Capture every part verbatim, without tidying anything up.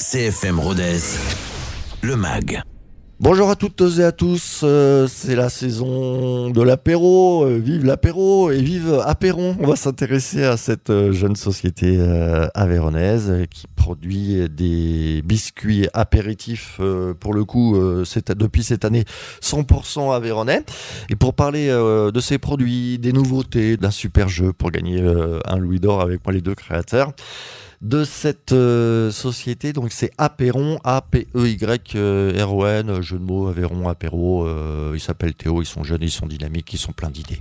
C F M Rodez, le mag. Bonjour à toutes et à tous, euh, c'est la saison de l'apéro, euh, vive l'apéro et vive Apéron. On va s'intéresser à cette euh, jeune société euh, aveyronnaise euh, qui produit des biscuits apéritifs, euh, pour le coup, euh, c'est, depuis cette année cent pour cent aveyronnais. Et pour parler euh, de ces produits, des nouveautés, d'un super jeu pour gagner euh, un louis d'or avec moi les deux créateurs de cette euh, société, donc c'est Apéron, A P E Y R O N, jeu de mots, Aveyron, apéro, euh, ils s'appellent Théo, ils sont jeunes, ils sont dynamiques, ils sont pleins d'idées.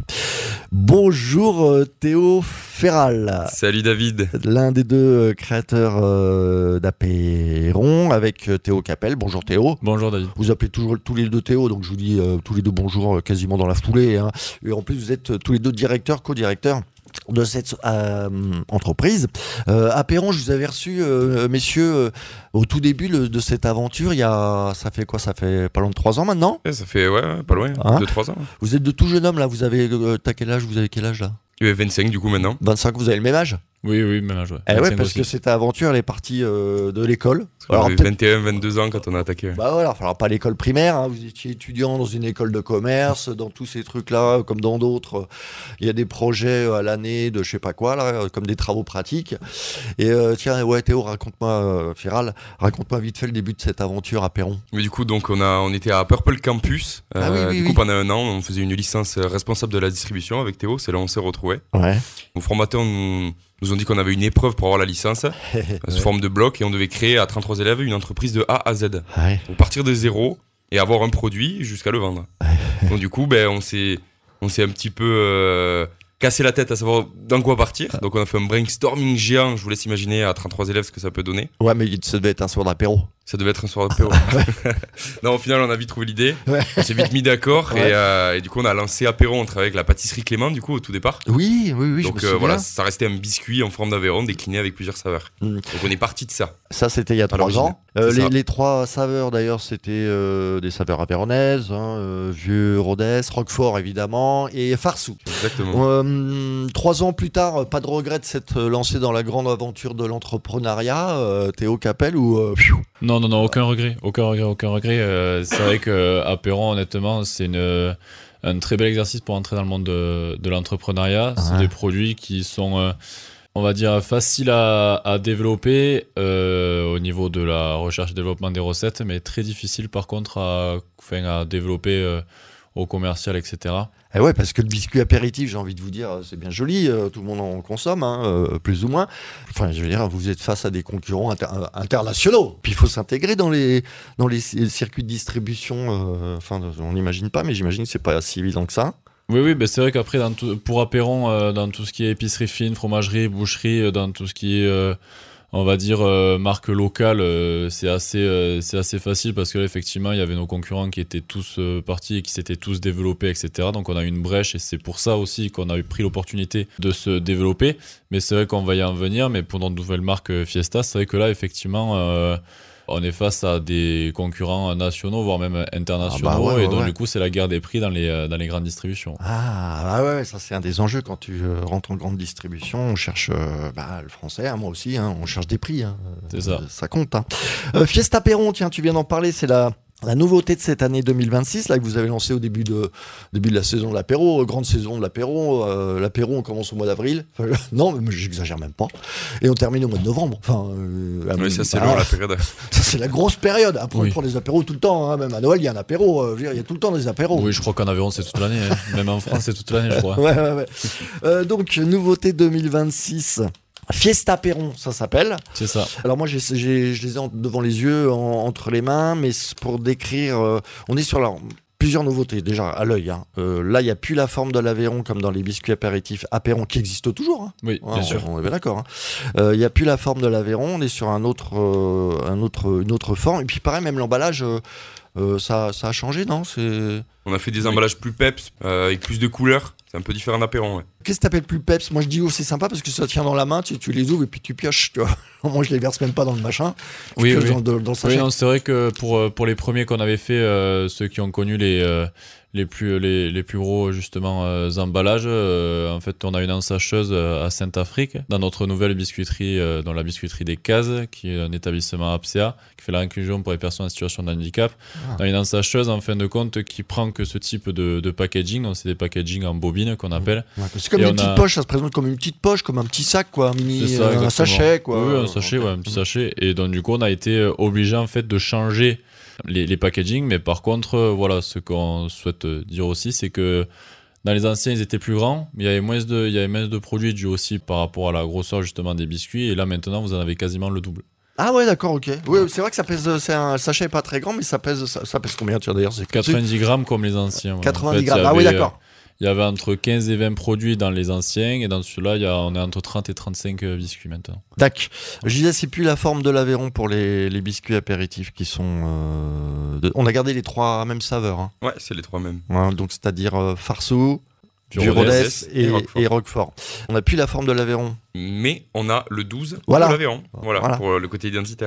Bonjour euh, Théo Ferral. Salut David. L'un des deux euh, créateurs euh, d'Apéron, avec euh, Théo Capel. Bonjour Théo. Bonjour David. Vous appelez toujours tous les deux Théo, donc je vous dis euh, tous les deux bonjour euh, quasiment dans la foulée, hein. Et en plus vous êtes euh, tous les deux directeurs, co-directeurs de cette euh, entreprise. Euh, Apéron, je vous avais reçu, euh, messieurs, euh, au tout début le, de cette aventure, il y a, ça fait quoi? Ça fait pas loin de trois ans maintenant? Ouais, ça fait, ouais, pas loin, Hein deux trois ans. Vous êtes de tout jeune homme, là, vous avez, euh, t'as quel âge? Vous avez quel âge, là? Il avait vingt-cinq du coup maintenant. vingt-cinq, vous avez le même âge? Oui, oui, même âge. Ouais. Eh ouais, parce aussi. que cette aventure, elle est partie euh, de l'école. On Alors, avait peut-être- vingt et un vingt-deux ans quand on a attaqué. Bah voilà, alors pas l'école primaire, hein, vous étiez étudiant dans une école de commerce, dans tous ces trucs-là, comme dans d'autres, il y a des projets à l'année de je sais pas quoi, là, comme des travaux pratiques. Et euh, tiens, ouais Théo, raconte-moi, euh, Ferral, raconte-moi vite fait le début de cette aventure à Apéron. Mais du coup, donc on, a, on était à Purple Campus. Ah oui, oui, du oui. coup, pendant un an, on faisait une licence responsable de la distribution avec Théo. C'est là où on s'est retrouvés. Ouais. Nos formateurs nous, nous ont dit qu'on avait une épreuve pour avoir la licence, sous forme de bloc, et on devait créer à trente-trois élèves une entreprise de A à Z. Ouais. Pour partir de zéro et avoir un produit jusqu'à le vendre. Donc du coup, ben, on s'est, on s'est un petit peu euh, cassé la tête à savoir dans quoi partir. Donc on a fait un brainstorming géant. Je vous laisse imaginer à trente-trois élèves ce que ça peut donner. Ouais, mais ça devait être un soir d'apéro. Ça devait être un soir de P O. Non, au final, on a vite trouvé l'idée. Ouais. On s'est vite mis d'accord. Ouais. Et, euh, et du coup, on a lancé Apéron. On travaillait avec la pâtisserie Clément, du coup, au tout départ. Oui, oui, oui, je Donc me euh, souviens. voilà, ça restait un biscuit en forme d'Aveyron décliné avec plusieurs saveurs. Mm. Donc on est parti de ça. Ça, c'était il y a À trois l'origine. ans. Euh, C'est les, ça. les trois saveurs, d'ailleurs, c'était euh, des saveurs aveyronaises, hein, euh, Vieux Rodez, Roquefort, évidemment, et Farsou. Exactement. Euh, trois ans plus tard, pas de regret de s'être lancé dans la grande aventure de l'entrepreneuriat, euh, Théo Capel, ou euh, pfiou. Non, non, non, aucun regret. Aucun regret, aucun regret. Euh, c'est vrai qu'Apéron, honnêtement, c'est une, un très bel exercice pour entrer dans le monde de, de l'entrepreneuriat. C'est Ouais. des produits qui sont, euh, on va dire, faciles à, à développer euh, au niveau de la recherche et développement des recettes, mais très difficiles par contre à, enfin, à développer euh, au commercial, et cetera. Eh ouais, parce que le biscuit apéritif, j'ai envie de vous dire, c'est bien joli, euh, tout le monde en consomme, hein, euh, plus ou moins. Enfin, je veux dire, vous êtes face à des concurrents inter- euh, internationaux. Puis il faut s'intégrer dans les, dans les ci- circuits de distribution. euh, Enfin, on n'imagine pas, mais j'imagine que c'est pas si évident que ça. Oui, oui, ben c'est vrai qu'après, dans tout- pour Apéron, euh, dans tout ce qui est épicerie fine, fromagerie, boucherie, euh, dans tout ce qui est, euh, on va dire, euh, marque locale, euh, c'est assez, euh, c'est assez facile parce que là, effectivement, il y avait nos concurrents qui étaient tous euh, partis et qui s'étaient tous développés, et cetera. Donc, on a eu une brèche et c'est pour ça aussi qu'on a eu pris l'opportunité de se développer. Mais c'est vrai qu'on va y en venir. Mais pour notre nouvelle marque euh, Fiesta, c'est vrai que là, effectivement, euh, on est face à des concurrents nationaux, voire même internationaux. Ah bah ouais, ouais, et donc, ouais. du coup, c'est la guerre des prix dans les, euh, dans les grandes distributions. Ah, ah ouais, ça c'est un des enjeux quand tu euh, rentres en grande distribution. On cherche euh, bah, le français, hein, moi aussi, hein, on cherche des prix. Hein. C'est ça. Euh, ça compte. Hein. Euh, Fiesta Apéron, tiens, tu viens d'en parler, c'est la. La nouveauté de cette année deux mille vingt-six, là, que vous avez lancé au début de, début de la saison de l'apéro, euh, grande saison de l'apéro. Euh, l'apéro, on commence au mois d'avril. Enfin, je- non, mais j'exagère même pas. Et on termine au mois de novembre. Enfin, euh, Oui, ça c'est bah, long la période. ça, c'est la grosse période. Après, Oui. on prend des apéros tout le temps. Hein. Même à Noël, il y a un apéro. euh, je veux dire, il y a tout le temps des apéros. Oui, je crois qu'en Aveyron, c'est toute l'année. hein. Même en France, c'est toute l'année, je crois. Ouais, ouais, ouais. Euh, donc, nouveauté deux mille vingt-six. Fiesta Apéron, ça s'appelle. C'est ça. Alors moi, j'ai, j'ai- je les ai en- devant les yeux, en- entre les mains, mais c'est pour décrire, euh, on est sur la, plusieurs nouveautés déjà à l'œil. Hein. Euh, là, il n'y a plus la forme de l'Aveyron comme dans les biscuits apéritifs Apéron qui existe toujours. Hein. Oui, Ouais, bien on, sûr. on est bien d'accord. hein. Euh, Il n'y a plus la forme de l'Aveyron, on est sur un autre, euh, un autre, une autre forme. Et puis pareil, même l'emballage, euh, euh, ça, ça a changé, non? C'est... On a fait des Oui. emballages plus peps, euh, avec plus de couleurs. C'est un peu différent d'Apéron. Ouais. Qu'est-ce que t'appelles plus peps? Moi je dis oh c'est sympa parce que ça tient dans la main, tu, tu les ouvres et puis tu pioches, tu vois. Moi je les verse même pas dans le machin, je Oui, pioche oui. Dans, dans, dans le sachet. Oui, non, c'est vrai que pour, euh, pour les premiers qu'on avait fait, euh, ceux qui ont connu les, euh, les plus les, les plus gros justement euh, emballages. Euh, en fait, on a une ensacheuse à Saint-Afrique dans notre nouvelle biscuiterie, euh, dans la biscuiterie des Cases, qui est un établissement A P S E A qui fait l'inclusion pour les personnes en situation de handicap. Ah. On a une ensacheuse en fin de compte qui prend que ce type de, de packaging, donc c'est des packaging en bobine qu'on appelle. Ouais, c'est comme Et une petite a... poche, ça se présente comme une petite poche, comme un petit sac, quoi, un mini, ça, euh, un sachet, quoi. Oui, un sachet, ouais, un petit sachet. Et donc du coup, on a été obligé en fait de changer Les, les packaging, mais par contre, euh, voilà, ce qu'on souhaite dire aussi, c'est que dans les anciens, ils étaient plus grands, mais il y avait moins de, il y avait moins de produits dû aussi par rapport à la grosseur justement des biscuits, et là maintenant, vous en avez quasiment le double. Ah ouais, d'accord, ok. Oui, c'est vrai que ça pèse, c'est un sachet pas très grand, mais ça pèse, ça, ça pèse combien, tiens, d'ailleurs, c'est quatre-vingt-dix grammes comme les anciens. quatre-vingt-dix en fait, grammes, avait, ah oui, d'accord. Il y avait entre quinze et vingt produits dans les anciens, et dans celui-là, il y a, on est entre trente et trente-cinq biscuits maintenant. Tac. Je disais, c'est plus la forme de l'Aveyron pour les, les biscuits apéritifs qui sont. Euh, de... On a gardé les trois mêmes saveurs. Hein. Ouais, c'est les trois mêmes. Ouais, donc, c'est-à-dire euh, Farsou, du, du Rodez, Rodez et, et, Roquefort. et Roquefort. On n'a plus la forme de l'Aveyron. Mais on a le douze voilà. de l'Aveyron. Voilà, voilà, pour le côté identitaire.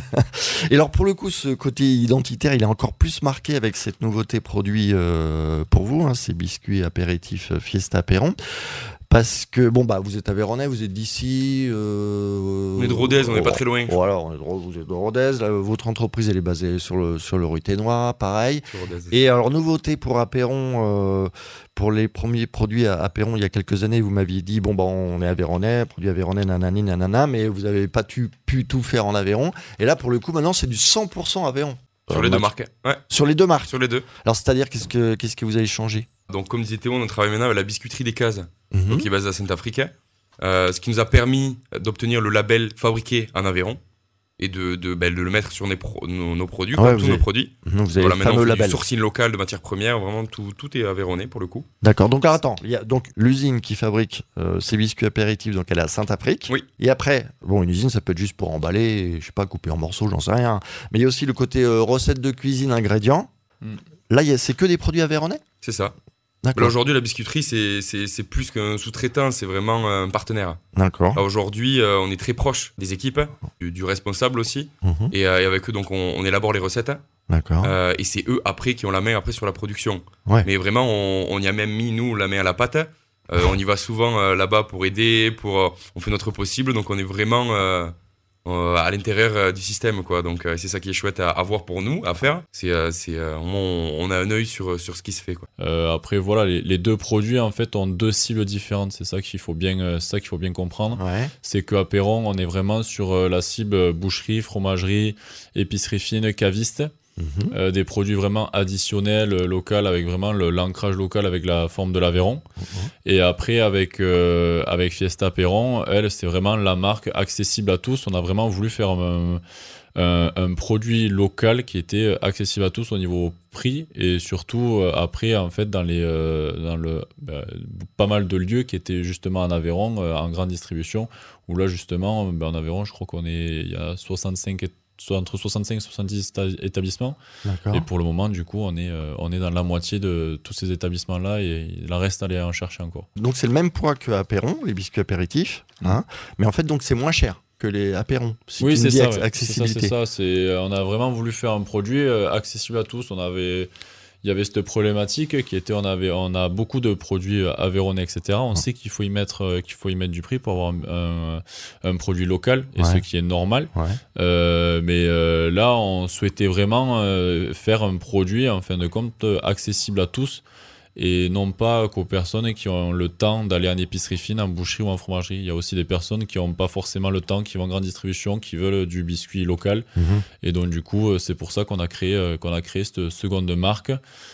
Et alors, pour le coup, ce côté identitaire, il est encore plus marqué avec cette nouveauté produit euh, pour vous, hein, ces biscuits apéritifs Fiesta Apéron. Parce que, bon, bah, vous êtes Aveyronnais, vous êtes d'ici. Euh, on est de Rodez, on n'est oh, pas très loin. Voilà, on est de, vous êtes de Rodez. Là, votre entreprise, elle est basée sur le, sur le Ruténois, pareil. Et alors, nouveauté pour Apéron, euh, pour les premiers produits à Apéron, il y a quelques années, vous m'aviez dit, bon, bah, on est Aveyronnais, produit Aveyronnais, nanani, nanana, mais vous n'avez pas tu, pu tout faire en Aveyron. Et là, pour le coup, maintenant, c'est du cent pour cent Aveyron. Sur les deux marques. Ouais. Sur les deux marques. Sur les deux. Alors, c'est-à-dire, qu'est-ce que, qu'est-ce que vous avez changé ? Donc, comme disait Théo, on travaille maintenant avec la biscuiterie des Cases, mmh. donc qui est basée à Saint-Afrique, euh, ce qui nous a permis d'obtenir le label fabriqué en Aveyron et de, de, ben, de le mettre sur nos, pro- nos, nos produits, ouais, tous avez... nos produits. Mmh, vous avez voilà, le maintenant, fameux on fait label. du sourcing local de matières premières, vraiment tout, tout est aveyronnais pour le coup. D'accord, donc alors, attends, il y a donc l'usine qui fabrique euh, ces biscuits apéritifs, donc elle est à Saint-Afrique. Oui. Et après, bon, une usine, ça peut être juste pour emballer, je sais pas, couper en morceaux, j'en sais rien. Mais il y a aussi le côté euh, recette de cuisine, ingrédients. Mm. Là, y a, c'est que des produits aveyronnais ? C'est ça. D'accord. Là, aujourd'hui, la biscuiterie, c'est, c'est, c'est plus qu'un sous-traitant, c'est vraiment un partenaire. D'accord. Là, aujourd'hui, euh, on est très proche des équipes, du, du responsable aussi. Mm-hmm. Et, euh, et avec eux, donc, on, on élabore les recettes. D'accord. Euh, et c'est eux, après, qui ont la main après sur la production. Ouais. Mais vraiment, on, on y a même mis, nous, la main à la pâte. Euh, on y va souvent euh, là-bas pour aider, pour, euh, on fait notre possible. Donc, on est vraiment euh, euh, à l'intérieur euh, du système, quoi. Donc, euh, c'est ça qui est chouette à, à voir pour nous, à faire. C'est, euh, c'est, euh, on, on a un œil sur, sur ce qui se fait, quoi. Euh, après, voilà, les, les deux produits, en fait, ont deux cibles différentes. C'est ça qu'il faut bien, euh, ça qu'il faut bien comprendre. Ouais. C'est qu'à Apéron, on est vraiment sur euh, la cible boucherie, fromagerie, épicerie fine, caviste. Mmh. Euh, des produits vraiment additionnels, euh, locaux, avec vraiment le, l'ancrage local avec la forme de l'Aveyron. Mmh. Et après, avec, euh, avec Fiesta Apéron, elle, c'est vraiment la marque accessible à tous. On a vraiment voulu faire un, un, un produit local qui était accessible à tous au niveau prix et surtout euh, après, en fait, dans, les, euh, dans le, bah, pas mal de lieux qui étaient justement en Aveyron, euh, en grande distribution, où là, justement, bah, en Aveyron, je crois qu'on est, il y a soixante-cinq soit entre soixante-cinq et soixante-dix établissements. D'accord. Et pour le moment, du coup, on est, euh, on est dans la moitié de tous ces établissements-là et il en reste à aller en chercher encore. Donc, c'est le même poids qu'à Apéron, les biscuits apéritifs, mmh. hein, mais en fait, donc, c'est moins cher que les Apéron. Si oui, c'est ça, ac- ouais. accessibilité. c'est ça, c'est ça. C'est, on a vraiment voulu faire un produit euh, accessible à tous. On avait... Il y avait cette problématique qui était, on avait, on a beaucoup de produits aveyronnais, et cetera. On ouais. sait qu'il faut y mettre, qu'il faut y mettre du prix pour avoir un, un, un produit local, et ouais. ce qui est normal. Ouais. Euh, mais euh, là, on souhaitait vraiment euh, faire un produit, en fin de compte, accessible à tous, et non pas qu'aux personnes qui ont le temps d'aller en épicerie fine, en boucherie ou en fromagerie. Il y a aussi des personnes qui n'ont pas forcément le temps, qui vont en grande distribution, qui veulent du biscuit local. Mmh. Et donc, du coup, c'est pour ça qu'on a créé, qu'on a créé cette seconde marque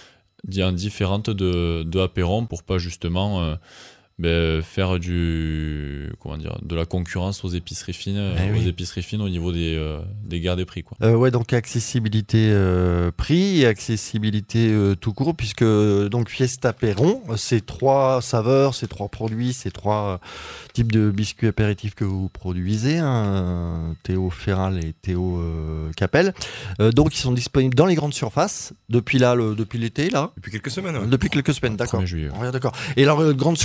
différente de, de Apéron pour pas justement euh, ben, faire du, comment dire, de la concurrence aux épiceries fines, eh aux oui. épiceries fines au niveau des, euh, des guerres des prix, quoi. Euh, ouais, donc accessibilité euh, prix et accessibilité euh, tout court, puisque donc Fiesta Apéron, ces trois saveurs, ces trois produits, ces trois types de biscuits apéritifs que vous produisez, hein, Théo Ferral et Théo euh, Capel, euh, donc ils sont disponibles dans les grandes surfaces depuis là, le, depuis l'été là. Depuis quelques semaines. Ouais. Depuis quelques semaines, d'accord. Juillet, ouais. Ouais, d'accord. Et alors grande sur, donc c'est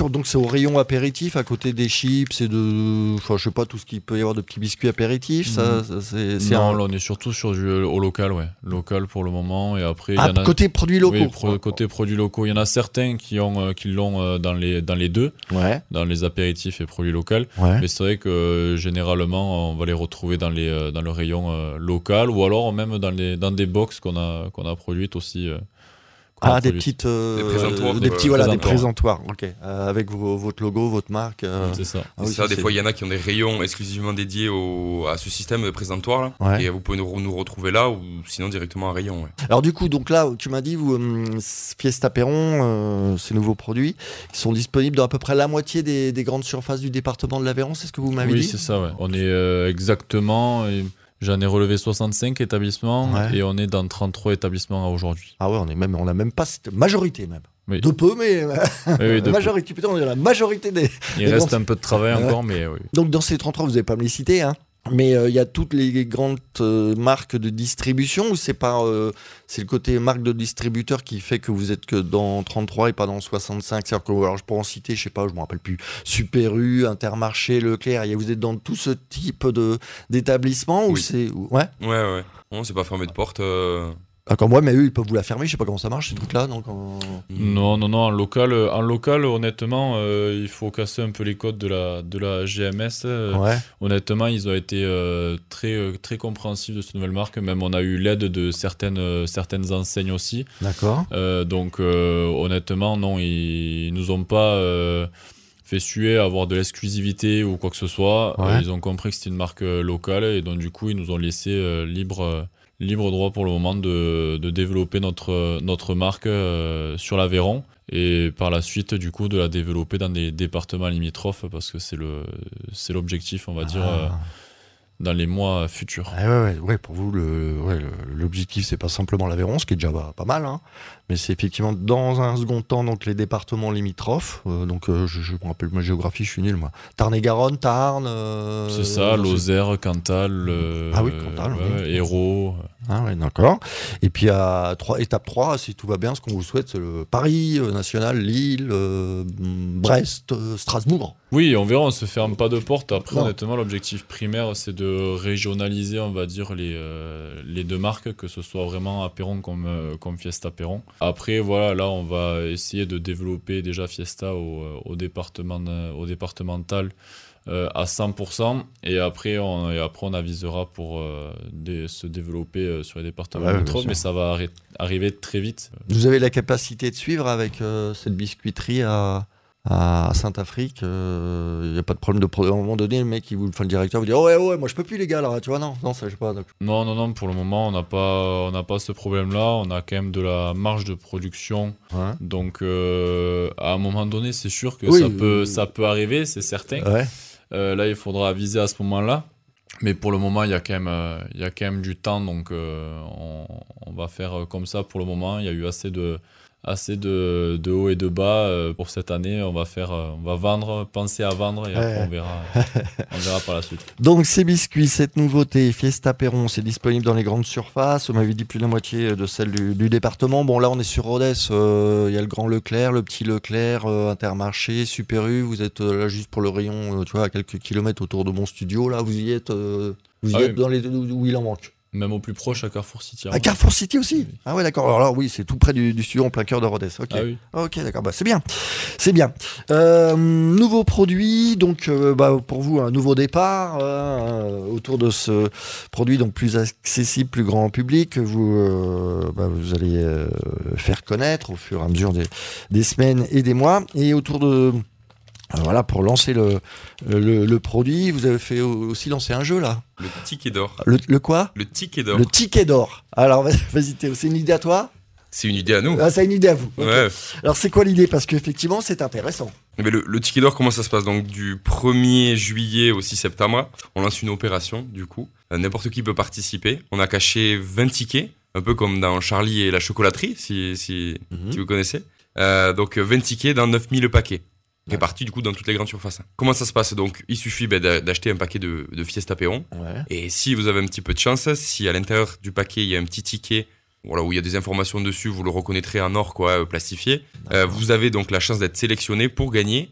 au rayon apéritif, à côté des chips et de, enfin, je sais pas, tout ce qu'il peut y avoir de petits biscuits apéritifs. Ça, ça, c'est, c'est non, un... là, on est surtout sur du au local, ouais, local pour le moment. Et après, ah, il y en a côté produits locaux. Oui, pro, côté produits locaux, il y en a certains qui ont, euh, qui l'ont euh, dans les dans les deux, ouais. dans les apéritifs et produits locaux. Ouais. Mais c'est vrai que euh, généralement, on va les retrouver dans les euh, dans le rayon euh, local ou alors même dans les dans des box qu'on a qu'on a produites aussi. Euh, Ah, des petites, euh, des présentoirs, des petits, voilà, des présentoirs. présentoirs, ok, euh, avec vos, votre logo, votre marque. Euh... C'est ça. Ah oui, c'est ça, ça, des c'est... fois, il y en a qui ont des rayons exclusivement dédiés au, à ce système de présentoir là. Ouais. Et vous pouvez nous, nous retrouver là ou sinon directement un rayon. Ouais. Alors du coup, donc là, tu m'as dit, vous, hum, Fiesta Perron, euh, ces nouveaux produits, ils sont disponibles dans à peu près la moitié des, des grandes surfaces du département de l'Aveyron, c'est ce que vous m'avez oui, dit ? Oui, c'est ça, ouais. On est euh, exactement... Et... J'en ai relevé soixante-cinq établissements ouais. et on est dans trente-trois établissements aujourd'hui. Ah ouais, on est même, on n'a même pas cette majorité même. Oui. De peu, mais oui, oui, de majorité. Putain, on est la majorité des. Il des reste grandes... un peu de travail encore, ouais. mais oui. Donc dans ces trente-trois, vous n'avez pas me les citer, hein. Mais il euh, y a toutes les grandes euh, marques de distribution ou c'est pas euh, c'est le côté marque de distributeur qui fait que vous êtes que dans trente-trois et pas dans soixante-cinq. C'est-à-dire que alors je pourrais en citer, je sais pas, je me rappelle plus, Super U, Intermarché, Leclerc. Vous êtes dans tout ce type de d'établissement ou oui. c'est ouais ouais ouais. Non, c'est pas fermé de porte. Euh... D'accord, moi, mais eux, ils peuvent vous la fermer. Je sais pas comment ça marche ces trucs-là. Donc en... Non, non, non. En local, en local, honnêtement, euh, il faut casser un peu les codes de la de la G M S. Euh, ouais. Honnêtement, ils ont été euh, très euh, très compréhensifs de cette nouvelle marque. Même on a eu l'aide de certaines euh, certaines enseignes aussi. D'accord. Euh, donc euh, honnêtement, non, ils, ils nous ont pas euh, fait suer à avoir de l'exclusivité ou quoi que ce soit. Ouais. Euh, ils ont compris que c'était une marque euh, locale et donc du coup, ils nous ont laissé euh, libre. Euh, libre droit pour le moment de, de développer notre, notre marque euh, sur l'Aveyron et par la suite du coup de la développer dans des départements limitrophes parce que c'est, le, c'est l'objectif on va ah. dire euh, dans les mois futurs. Ah ouais, ouais, ouais, pour vous le, ouais, le, l'objectif c'est pas simplement l'Aveyron, ce qui est déjà pas, pas mal, hein, mais c'est effectivement dans un second temps donc les départements limitrophes. Euh, donc euh, je, je me rappelle ma géographie, je suis nul moi. Tarn-et-Garonne, Tarn. Euh, c'est ça, Lozère, Cantal. Euh, ah oui, Cantal. Ouais, oui. Hérault. Ah ouais, d'accord. Et puis à trois, étape trois, si tout va bien, ce qu'on vous souhaite, c'est le Paris euh, national, Lille, euh, Brest, euh, Strasbourg. Oui, on verra, on se ferme pas de porte. Après, non. Honnêtement, l'objectif primaire, c'est de régionaliser, on va dire, les, euh, les deux marques, que ce soit vraiment Apéron comme, euh, comme Fiesta Apéron. Après, voilà, là, on va essayer de développer déjà Fiesta au, au, département, au départemental euh, à cent pour cent. Et après, on, et après, on avisera pour euh, de, se développer euh, sur les départements ouais, métro, mais ça va arri- arriver très vite. Vous avez la capacité de suivre avec euh, cette biscuiterie à... à Saint-Afrique, il euh, n'y a pas de problème de pro- à un moment donné, le mec, il vous, enfin, le directeur vous dit oh ouais ouais moi je peux plus les gars là, tu vois non non ça je sais pas. Donc... Non non non pour le moment on n'a pas on n'a pas ce problème là, on a quand même de la marge de production, ouais. Donc euh, à un moment donné c'est sûr que oui, ça peut euh... ça peut arriver, c'est certain. Ouais. Euh, là il faudra aviser à ce moment-là. Mais pour le moment, il y a quand même, euh, il y a quand même du temps, donc euh, on, on va faire comme ça pour le moment. Il y a eu assez de, assez de, de hauts et de bas euh, pour cette année. On va faire, euh, on va vendre, penser à vendre et après ouais. on verra, on verra par la suite. Donc ces biscuits, cette nouveauté Fiesta Perron, c'est disponible dans les grandes surfaces. On m'avait dit plus de la moitié de celles du, du département. Bon là, on est sur Rodez. Il euh, y a le grand Leclerc, le petit Leclerc, euh, Intermarché, Super U. Vous êtes euh, là juste pour le rayon, euh, tu vois, à quelques kilomètres autour de mon studio. Là, vous y êtes, euh, vous y ah êtes oui. dans les où il en manque. Même au plus proche, à Carrefour City. À Carrefour City aussi oui. Ah ouais, d'accord. Alors là, oui, c'est tout près du, du studio en plein cœur de Rodez. Ok, ah oui. Ok, d'accord. Bah, c'est bien. C'est bien. Euh, nouveau produit, donc euh, bah, pour vous, un nouveau départ euh, autour de ce produit, donc plus accessible, plus grand public. Vous, euh, bah, vous allez euh, faire connaître au fur et à mesure des, des semaines et des mois. Et autour de... Voilà, pour lancer le, le, le produit, vous avez fait aussi lancer un jeu là. Le ticket d'or. Le, le quoi ? Le ticket d'or. Le ticket d'or. Alors vas-y Théo, c'est une idée à toi ? C'est une idée à nous. Ah, c'est une idée à vous. Okay. Ouais. Alors c'est quoi l'idée ? Parce qu'effectivement c'est intéressant. Mais le, le ticket d'or, comment ça se passe ? Donc du premier juillet au six septembre, on lance une opération du coup. Euh, n'importe qui peut participer. On a caché vingt tickets, un peu comme dans Charlie et la chocolaterie, si, si, mm-hmm. si vous connaissez. Euh, donc vingt tickets dans neuf mille paquets. Répartis du coup dans toutes les grandes surfaces. Comment ça se passe ? Donc il suffit bah, d'acheter un paquet de, de Fiesta Perron. Ouais. Et si vous avez un petit peu de chance, si à l'intérieur du paquet il y a un petit ticket voilà, où il y a des informations dessus, vous le reconnaîtrez en or quoi, plastifié. Euh, vous avez donc la chance d'être sélectionné pour gagner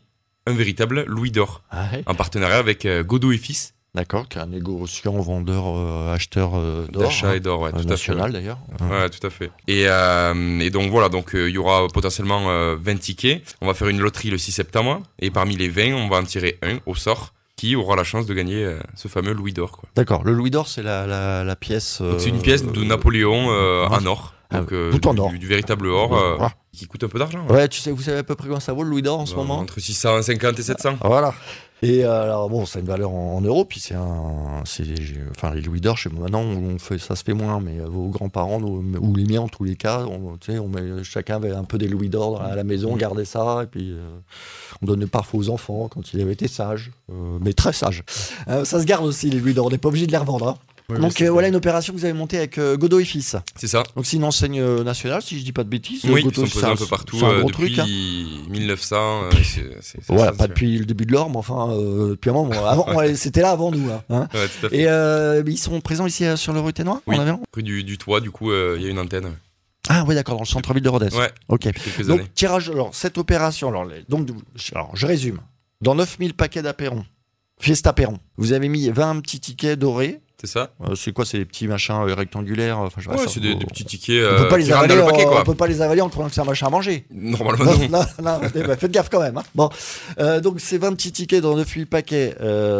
un véritable louis d'or, Ah ouais. en partenariat avec euh, Godot et Fils, D'accord, qui est un négociant, vendeur, euh, acheteur euh, d'or. d'achat hein. et d'or, ouais, Euh, tout national à fait. d'ailleurs. Ouais, tout à fait. Et, euh, et donc voilà, donc il y aura potentiellement euh, vingt tickets. On va faire une loterie le six septembre, et parmi les vingt, on va en tirer un au sort qui aura la chance de gagner euh, ce fameux louis d'or, quoi. D'accord, le louis d'or, c'est la, la, la pièce. Donc c'est une euh, pièce de Napoléon euh, ouais. en or, Ah, donc euh, tout en du, or. Du, du véritable or euh, Ouais. qui coûte un peu d'argent. Ouais, tu sais, vous savez à peu près combien ça vaut le louis d'or en ce Bah, moment? Entre six cent cinquante et sept cents. Voilà. Et euh, alors bon, ça a une valeur en, en euros, puis c'est un, c'est, enfin les louis d'or, chez moi maintenant, on fait, ça se fait moins, mais euh, vos grands-parents nos- ou les miens en tous les cas, on, tu sais, on met, chacun avait un peu des louis d'or à la maison, on gardait ça, et puis euh, on donnait parfois aux enfants quand ils avaient été sages, euh, mais très sages. Euh, ça se garde aussi les louis d'or, on n'est pas obligé de les revendre. Hein. Oui, Donc oui, euh, voilà une opération que vous avez montée avec euh, Godot et Fils. C'est ça. Donc c'est une enseigne euh, nationale, si je dis pas de bêtises. Oui, ils Godot, sont c'est présents un- un peu partout c'est un euh, gros depuis truc. Hein. mille neuf cents. euh, c'est, c'est, c'est Voilà, ça, pas c'est- depuis le début de l'or, mais enfin, euh, depuis un moment. Avant, ouais, c'était là avant nous. Hein, hein. Ouais, tout à fait. Et euh, ils sont présents ici euh, sur le rue Ténois, Oui. en Aveyron. Rue du, du Toit, du coup, euh, il y a une antenne. Ah oui, d'accord, dans le centre-ville de Rodez. Ouais, Ok. depuis quelques Donc années. tirage, alors cette opération, alors, les- donc, alors je résume. Dans neuf mille paquets d'apéron, Fiesta Perron, vous avez mis vingt petits tickets dorés. C'est ça. Euh, c'est quoi, c'est des petits machins euh, rectangulaires enfin, je sais pas, Ouais, ça, c'est des, vous- des petits tickets On peut euh, pas les qui rentrent avaler, dans le paquet, on, quoi. on peut pas les avaler en croyant que c'est un machin à manger. Normalement, Non, non. non, non, eh ben, faites gaffe quand même. Hein. Bon, Euh, donc ces vingt petits tickets dans neuf mille paquets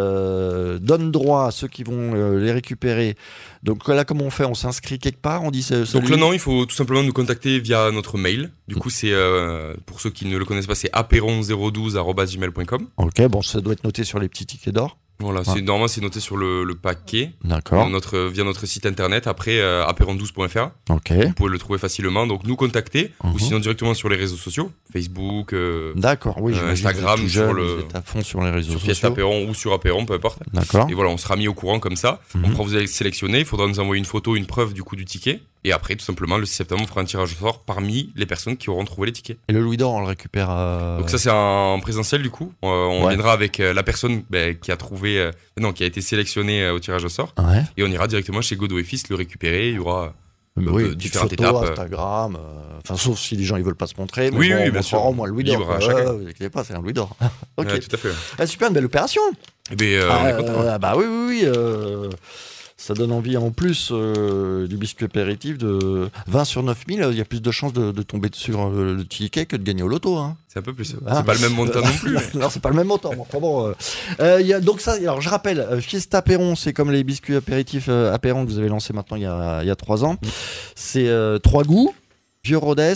euh, donnent droit à ceux qui vont euh, les récupérer. Donc là, comment on fait? On s'inscrit quelque part, on dit c'est Donc celui- le nom, il faut tout simplement nous contacter via notre mail. Du coup, c'est euh, pour ceux qui ne le connaissent pas, c'est apéron zéro douze arobase gmail point com. Ok, bon, ça doit être noté sur les petits tickets d'or. Voilà, c'est, normalement c'est noté sur le, le paquet D'accord. euh, notre, via notre site internet. Après, euh, apéron douze point f r. Ok. Vous pouvez le trouver facilement. Donc nous contacter Mhm. ou sinon directement sur les réseaux sociaux, Facebook, euh, D'accord, oui, Euh, j'imagine que vous êtes Instagram, tout sur jeune, le- vous êtes à fond sur les réseaux sur Fiesta sociaux. Apéron ou sur Apéron, peu importe. D'accord. Et voilà, on sera mis au courant comme ça. Mhm. On pourra vous sélectionner. Il faudra nous envoyer une photo, une preuve du coup du ticket. Et après, tout simplement, le six septembre, on fera un tirage au sort parmi les personnes qui auront trouvé les tickets. Et le louis d'or, on le récupère. euh, Donc ça, c'est en présentiel du coup. Euh, on Ouais. viendra avec euh, la personne ben, qui a trouvé, euh, non, qui a été sélectionnée euh, au tirage au sort. Ouais. Et on ira directement chez Godot et Fils le récupérer. Il y aura. Mais Euh, oui, de petite différentes photo, étapes, euh. Instagram, euh, enfin sauf si les gens ils veulent pas se montrer, mais Oui, bon, oui, on bien montrera sûr. au moins le louis d'or. Libre à quoi. chacun. Ouais, vous inquiétez pas, c'est un louis d'or. Ok. Ouais, tout à fait. Ah, super, une belle opération. Eh ben, euh, on est content. Euh, bah oui, oui, oui. euh, ça donne envie en plus euh, du biscuit apéritif de vingt sur neuf mille. Il y a plus de chances de, de tomber sur euh, le ticket que de gagner au loto. Hein. C'est un peu plus. Ah. C'est pas le même montant non plus. mais- Non, c'est pas le même montant. Bon, enfin bon, euh, euh, il y a, donc ça, alors je rappelle, euh, Fiesta Perron, c'est comme les biscuits apéritifs euh, Apéron que vous avez lancé maintenant il y a, il y a trois ans. C'est euh, trois goûts, Vieux Rodez,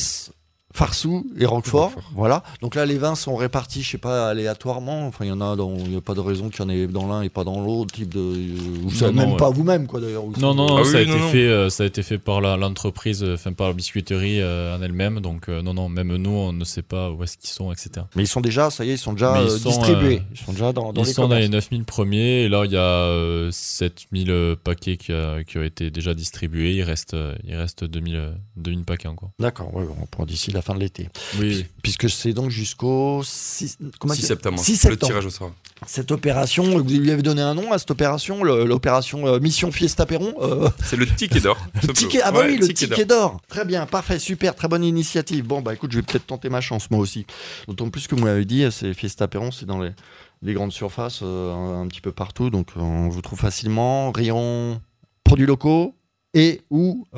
Farsou et Roquefort. Roquefort. Voilà. Donc là, les vins sont répartis, je sais pas, aléatoirement. Enfin, il y en a, dans- il n'y a pas de raison qu'il y en ait dans l'un et pas dans l'autre. Type de, euh, ou ça Non, non, même ouais. pas vous-même, quoi, d'ailleurs. ou Non, c'est- non, non, Ah ça, a oui, été non, non. Fait, euh, ça a été fait par la- l'entreprise, euh, enfin par la biscuiterie euh, en elle-même. Donc, euh, non, non, même nous, on ne sait pas où est-ce qu'ils sont, et cetera. Mais ils sont déjà, ça y est, ils sont déjà Mais ils euh, sont, distribués. euh, Ils sont déjà dans, dans Ils les sont dans les commerces. neuf mille premiers, et là, il y a euh, sept mille paquets qui, a- qui ont été déjà distribués. Il reste, euh, il reste deux mille, euh, deux mille paquets encore. D'accord, ouais, on pourra d'ici la fin de l'été. Oui, Puisque c'est donc jusqu'au six, comment six tu- septembre. six Le septembre. tirage au sort. Cette opération, vous lui avez donné un nom à cette opération, le- l'opération euh, Mission Fiesta Perron. euh, C'est le ticket d'or. tout le simplement. ticket, ah bah Ouais, oui, le ticket ticket d'or. Très bien, parfait, super, très bonne initiative. Bon bah écoute, je vais peut-être tenter ma chance moi aussi. D'autant plus que vous m'avez dit, c'est Fiesta Perron, c'est dans les, les grandes surfaces, euh, un, un petit peu partout, donc euh, on vous trouve facilement. Rayon produits locaux. Et ou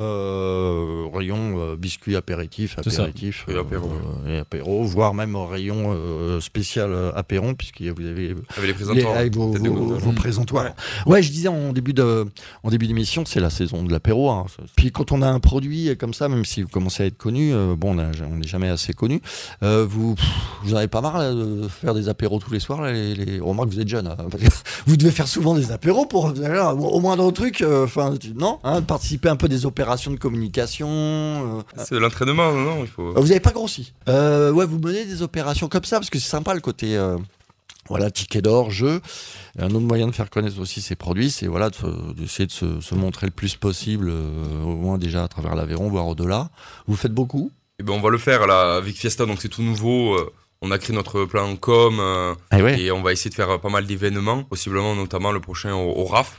euh, rayon euh, biscuits apéritifs, C'est ça. apéritifs Et apéro, euh, et apéro, voire même rayon euh, spécial euh, apéron, puisque vous avez Avec les les, présentoirs. avec vos, Tête de vos- gondole. vos présentoirs. Ouais. je disais en début de, en début d'émission, c'est la saison de l'apéro. Hein. Puis quand on a un produit comme ça, même si vous commencez à être connu, euh, bon, on a- on n'est jamais assez connu. euh, vous, pff, vous en avez pas marre là, de faire des apéros tous les soirs. Là, les, les... Remarque, vous êtes jeune. Hein, parce que vous devez faire souvent des apéros pour là, au moindre truc. Enfin, euh, non, hein, participer un peu des opérations de communication. euh, C'est de l'entraînement, non, non, il faut. vous n'avez pas grossi. Euh, ouais, vous menez des opérations comme ça parce que c'est sympa le côté. euh, Voilà, ticket d'or, jeu. Et un autre moyen de faire connaître aussi ses produits, c'est voilà, de se- d'essayer de se, se montrer le plus possible, euh, au moins déjà à travers l'Aveyron, voire au-delà. Vous le faites beaucoup. Eh ben, on va le faire là avec Fiesta, donc c'est tout nouveau. euh, On a créé notre plan com euh, Ah ouais. et on va essayer de faire euh, pas mal d'événements, possiblement notamment le prochain au, au R A F.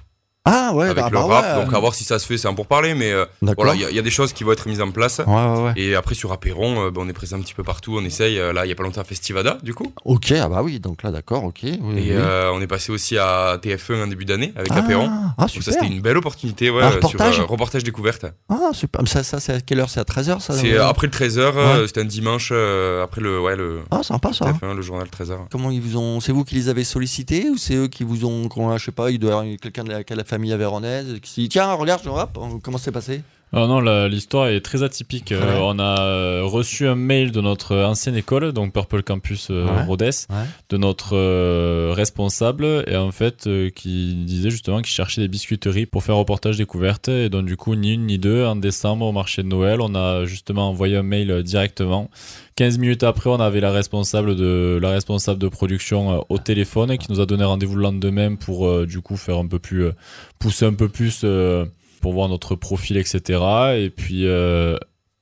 Ah ouais, avec bah, le bah R A F. ouais. Donc à voir si ça se fait, c'est un pour parler, mais euh, D'accord. voilà, il y, a- il y a des choses qui vont être mises en place. Ouais, ouais, ouais. Et après sur Apéron, euh, bah, on est présent un petit peu partout, on essaye. euh, Là, il y a pas longtemps à Festivada, du coup. Ok, ah bah oui, donc là, d'accord, ok. Oui, Et oui. euh, on est passé aussi à T F un en début d'année avec ah, Apéron. ah, Donc super. ça, c'était une belle opportunité, ouais, Un euh, reportage sur euh, reportage découverte. Ah, super. Ça, ça c'est à quelle heure? C'est à treize heures, ça? C'est euh euh, après le treize heures, Ouais. c'était un dimanche, euh, après le, ouais, le Ah, sympa, ça. T F un, le journal treize heures. Comment ils vous ont... C'est vous qui les avez sollicités ou c'est eux qui vous ont... qu'on- Je sais pas, il doit y avoir quelqu'un de la, de la famille avéronaise qui s'est dit tiens, regarde, hop, comment c'est passé? Ah non, la- l'histoire est très atypique. Euh, Ouais. on a euh, reçu un mail de notre ancienne école, donc Purple Campus euh, Ouais. Rodez, Ouais. de notre euh, responsable, et en fait, euh, qui disait justement qu'il cherchait des biscuiteries pour faire reportage découverte. Et donc, du coup, ni une ni deux, en décembre, au marché de Noël, on a justement envoyé un mail euh, directement. quinze minutes après, on avait la responsable de, la responsable de production euh, au téléphone qui nous a donné rendez-vous le lendemain pour, euh, du coup, faire un peu plus, euh, pousser un peu plus. Euh, pour voir notre profil, et cetera. Et puis, euh,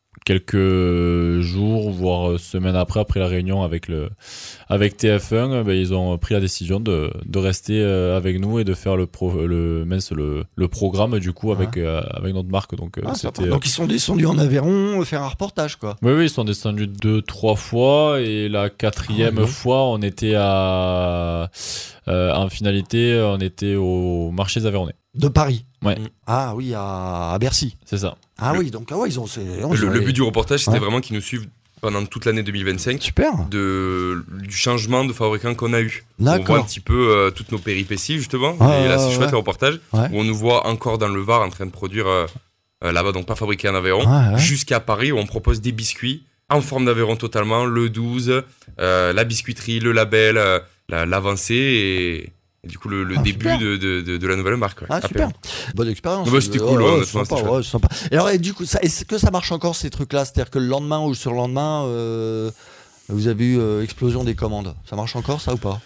quelques jours, voire semaines après, après la réunion avec, le, avec T F un, ben, ils ont pris la décision de, de rester euh, avec nous et de faire le, pro, le, mince, le, le programme, du coup, avec, Ouais. euh, avec notre marque. Donc, euh, Ah, c'était, sympa. Donc ils sont descendus en Aveyron faire un reportage, quoi. oui, oui, ils sont descendus deux, trois fois, et la quatrième Ah, oui. fois, on était à, euh, en finalité, on était au marché des Aveyronnais. De Paris. Ouais. Ah oui, à, à Bercy. C'est ça. Ah Le- oui, donc ah ouais, ils ont... c'est- ils ont- Le, le but du reportage, c'était Ouais. vraiment qu'ils nous suivent pendant toute l'année deux mille vingt-cinq. Super. De, du changement de fabricant qu'on a eu. On D'accord. voit un petit peu euh, toutes nos péripéties, justement. Ah, et là, c'est ouais, chouette ouais. le reportage. Ouais. Où on nous voit encore dans le Var en train de produire euh, euh, là-bas, donc pas fabriqué en Aveyron. Ouais, ouais. Jusqu'à Paris, où on propose des biscuits en forme d'Aveyron totalement. Le douze, euh, la biscuiterie, le label, euh, la- l'avancée et, et du coup le, le Ah, début super. de, de, de, de la nouvelle marque. ouais. Ah super, bonne expérience. Bah, c'était Ouais, cool, ouais, ouais, ouais, honnêtement, sympa, c'était ouais, sympa. Et alors, et du coup, ça, est-ce que ça marche encore ces trucs-là? C'est-à-dire que le lendemain ou sur le lendemain, euh, vous avez eu euh, explosion des commandes. Ça marche encore, ça ou pas?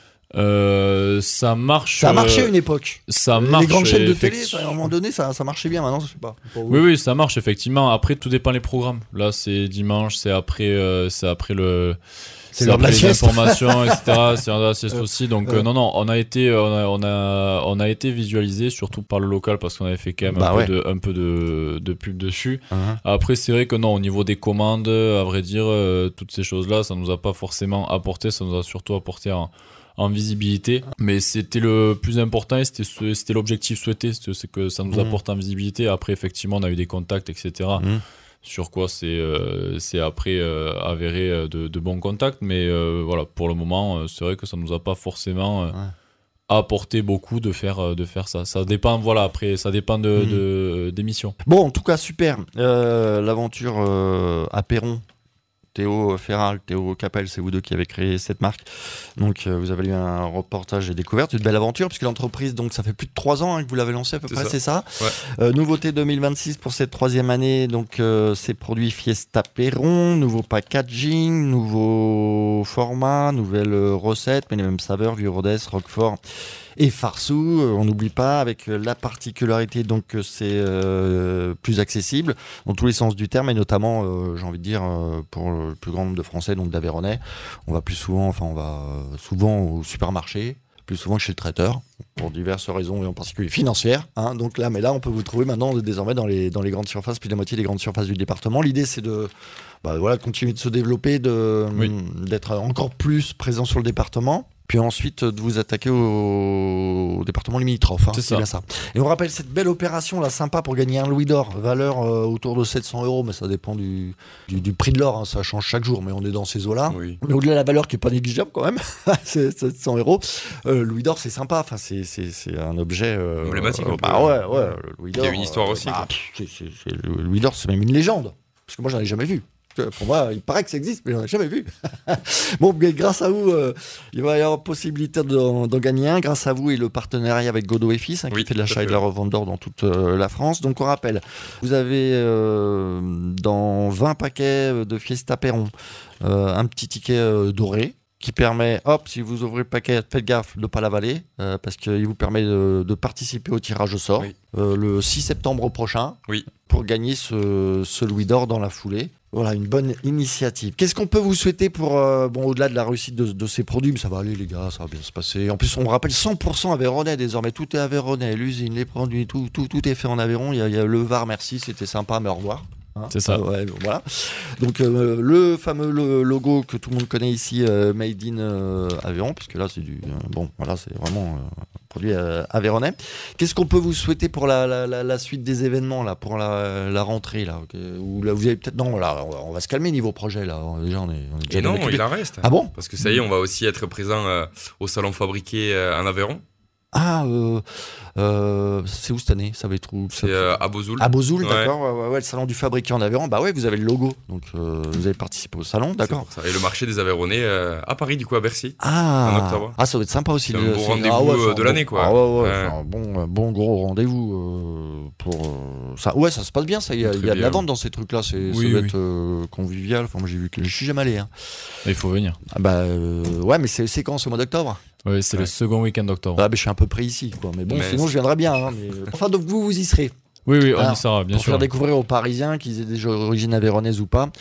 Euh, ça marche. Ça a marché à euh, une époque. Ça Les marche. grandes chaînes de télé, effecti- ça, à un moment donné, ça, ça marchait bien. Maintenant, je sais pas. Pour vous. Oui, oui, ça marche effectivement. Après, tout dépend des programmes. Là, c'est dimanche, c'est après, euh, c'est après le. C'est l'heure de la après les sieste. informations, et cetera. C'est l'heure de la sieste aussi. Donc euh. euh, non, non, on a été, euh, on a, on a, on a été visualisé surtout par le local parce qu'on avait fait quand même Bah un, ouais. peu de, un peu de, de pub dessus. Hein. Après, c'est vrai que non, au niveau des commandes, à vrai dire, euh, toutes ces choses-là, ça nous a pas forcément apporté. Ça nous a surtout apporté en, en visibilité. Mais c'était le plus important et c'était, ce- c'était l'objectif souhaité, c'est c'est que ça nous Mhm. apporte en visibilité. Après, effectivement, on a eu des contacts, et cetera. Mhm. Sur quoi c'est euh, c'est après euh, avéré euh, de, de bons contacts, mais euh, voilà, pour le moment, euh, c'est vrai que ça nous a pas forcément euh, Ouais. apporté beaucoup de faire euh, de faire ça. Ça dépend, voilà, après ça dépend de, Mhm. de- des missions. Bon, en tout cas, super. Euh, L'aventure euh, à Perron. Théo Ferral, Théo Capel, c'est vous deux qui avez créé cette marque. Donc, euh, vous avez eu un reportage et découverte, une belle aventure, puisque l'entreprise, donc, ça fait plus de trois ans hein, que vous l'avez lancée à peu C'est près, ça. c'est ça. Ouais. Euh, nouveauté deux mille vingt-six pour cette troisième année, donc, euh, ces produits Fiesta Perron, nouveau packaging, nouveau format, nouvelle euh, recette, mais les mêmes saveurs, vieux Rodez, Roquefort et Farsou. Euh, on n'oublie pas, avec euh, la particularité donc que c'est euh, plus accessible dans tous les sens du terme, et notamment, euh, j'ai envie de dire, euh, pour le plus grand nombre de Français, donc d'Aveyronais, on va plus souvent, enfin on va euh, souvent au supermarché, plus souvent que chez le traiteur, pour diverses raisons, et en particulier financières. Hein. Donc là, mais là, on peut vous trouver maintenant désormais dans les, dans les grandes surfaces, plus de la moitié des grandes surfaces du département. L'idée, c'est de bah, voilà, continuer de se développer, de, Oui. d'être encore plus présent sur le département. Puis ensuite de vous attaquer au, au département limitrophe. Hein, C'est c'est ça. bien ça. Et on rappelle cette belle opération là, sympa pour gagner un louis d'or, valeur euh, autour de sept cents euros, mais ça dépend du, du, du prix de l'or, hein, ça change chaque jour, mais on est dans ces eaux-là. Oui. Mais au-delà de la valeur qui est pas négligeable quand même, c'est sept cents euros. Euh, louis d'or, c'est sympa, enfin, c'est, c'est, c'est un objet. Euh, Emblématique, euh, un peu. bah ouais, ouais, le louis d'or. Il y a une histoire aussi, bah, quoi. pff, c'est, c'est, c'est- le louis d'or, c'est même une légende. Parce que moi, j'en ai jamais vu. Pour moi, il paraît que ça existe, mais j'en ai jamais vu. Bon, mais grâce à vous, euh, il va y avoir possibilité d'en, d'en gagner un. Grâce à vous et le partenariat avec Godot et Fils, hein, qui Oui, fait de tout à l'achat fait, et de la ouais. revente d'or dans toute euh, la France. Donc, on rappelle, vous avez euh, dans vingt paquets de Fiesta Perron euh, un petit ticket euh, doré qui permet, hop, si vous ouvrez le paquet, faites gaffe de ne pas l'avaler, euh, parce qu'il vous permet de, de participer au tirage au sort Oui. euh, le six septembre prochain Oui. pour gagner ce, ce louis d'or dans la foulée. Voilà, une bonne initiative. Qu'est-ce qu'on peut vous souhaiter pour, euh, bon, au-delà de la réussite de, de ces produits, mais ça va aller les gars, ça va bien se passer. En plus, on rappelle cent pour cent Aveyronnais désormais, tout est Aveyronnais, l'usine, les produits, tout, tout, tout est fait en Aveyron. Il y a, il y a le V A R, merci, c'était sympa, mais au revoir. Hein, c'est ça. Euh, ouais, voilà. Donc euh, le fameux le logo que tout le monde connaît ici, euh, Made in euh, Aveyron, puisque là c'est du euh, bon, voilà, c'est vraiment euh, produit euh, aveyronnais. Qu'est-ce qu'on peut vous souhaiter pour la, la, la, la suite des événements là, pour la, la rentrée là, okay, ou là vous avez peut-être non là, on va, on va se calmer niveau projet là. Déjà on est, on est déjà Et non, occupé. il en reste. Ah bon? Parce que ça y est, on va aussi être présent euh, au salon fabriqué euh, en Aveyron. Ah, euh, euh, c'est où cette année? Ça va être où? C'est euh, à Bozoul. À Bozoul, Ouais. d'accord. Ouais, ouais, ouais, le salon du fabricant en Aveyron. Bah ouais, vous avez le logo, donc euh, vous avez participé au salon, d'accord. C'est pour ça. Et le marché des Aveyronnais euh, à Paris, du coup, à Bercy. Ah, en octobre. ah, ça va être sympa aussi. C'est un le- beau c'est- rendez-vous, ah ouais, euh, c'est un de bon- l'année, quoi. Ah ouais, ouais, Ouais. c'est un bon, bon gros rendez-vous euh, pour euh, ça. Ouais, ça se passe bien. Ça, il y a, Très il y a de la bien. vente dans ces trucs-là. C'est, ça Oui, doit oui. être euh, convivial. Enfin, moi, j'ai vu que je suis jamais allé. Hein. Il faut venir. Ah bah euh, ouais, mais c'est, c'est quand, ce mois d'octobre? Oui, c'est Ouais. le second week-end d'octobre. Ah, bah, je suis un peu près ici, quoi. Mais bon, Mais sinon, je viendrai bien. Hein, mais... Enfin, donc vous, vous y serez. Oui, oui, on Alors, y sera, bien pour sûr. faire découvrir aux Parisiens qu'ils aient déjà origine aveyronnaise ou pas,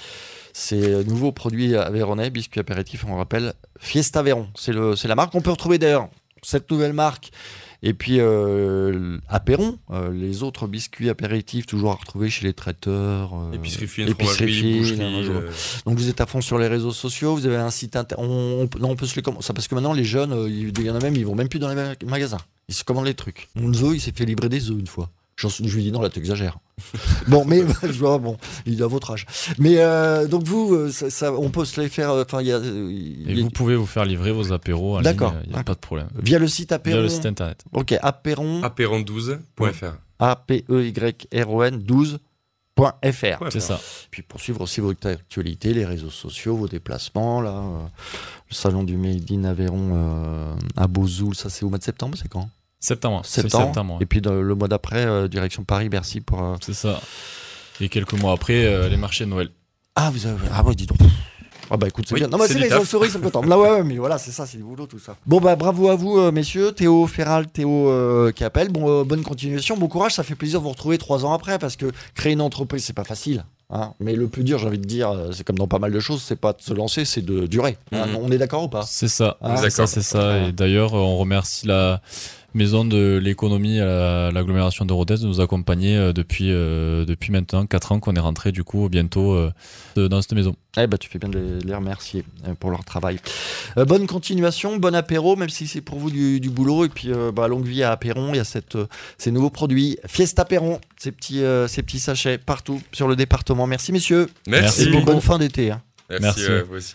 ces nouveaux produits aveyronnais, biscuits apéritifs, on rappelle, Fiesta Aveyron, c'est, le, c'est la marque. On peut retrouver d'ailleurs cette nouvelle marque et puis euh, Apéron, euh, les autres biscuits apéritifs toujours à retrouver chez les traiteurs. euh, Épicerie fine, épicerie fromagerie, fine, boucherie. euh, euh, Donc vous êtes à fond sur les réseaux sociaux, vous avez un site internet. On, on, non, on peut se les commander. Ça, parce que maintenant les jeunes, euh, il y en a même, ils vont même plus dans les ma- magasins. Ils se commandent les trucs. Mon zoo, il s'est fait livrer des œufs une fois. J'en- je lui dis non, là t'exagères. Bon, mais je vois, bon, il a votre âge. Mais euh, donc vous, euh, ça, ça- on peut se les faire. Enfin, il y a, il Et y a- vous pouvez vous faire livrer vos apéros en D'accord, ligne, il n'y a d'accord. pas de problème. via le site Apéron. Via le site internet. Ok, Apéron. apéron douze point f r. A P E Y R O N douze point F R. Ouais, C'est ça. Puis pour suivre aussi votre actualité, les réseaux sociaux, vos déplacements, là, euh, le salon du Made in Aveyron euh, à Bozoul, ça c'est au mois de septembre, c'est quand? Septembre. C'est Septembre. septembre. ouais. Et puis dans le mois d'après, euh, direction Paris-Bercy pour. euh, C'est ça. Et quelques mois après, euh, les marchés de Noël. Ah, vous avez. Ah, ouais, dis donc. Ah, bah écoute, c'est Oui, bien. Non, mais c'est c'est du les taf. souris, sont contents. Là, ouais, ouais, mais voilà, c'est ça, c'est du boulot, tout ça. Bon, bah bravo à vous, euh, messieurs. Théo Ferral, Théo euh, qui appelle. Bon, euh, bonne continuation, bon courage. Ça fait plaisir de vous retrouver trois ans après parce que créer une entreprise, c'est pas facile. Hein. Mais le plus dur, j'ai envie de dire, euh, c'est comme dans pas mal de choses, c'est pas de se lancer, c'est de durer. Hein. Mhm. On est d'accord ou pas? C'est ça. Ah, c'est ça, d'accord. c'est ça. Et d'ailleurs, euh, on remercie la Maison de l'économie à la- l'agglomération de Rodez de nous accompagner euh, depuis, euh, depuis maintenant quatre ans qu'on est rentré du coup bientôt euh, de- dans cette maison. Eh ben, tu fais bien de les, de les remercier euh, pour leur travail. Euh, bonne continuation, bon apéro, même si c'est pour vous du, du boulot. Et puis, euh, bah, longue vie à Apéron. Il y a cette, euh, ces nouveaux produits. Fiesta Apéron, ces petits, euh, ces petits sachets partout sur le département. Merci, messieurs. Merci. Merci Et beaucoup. bonne fin d'été. Hein. Merci, Merci. ouais, vous aussi.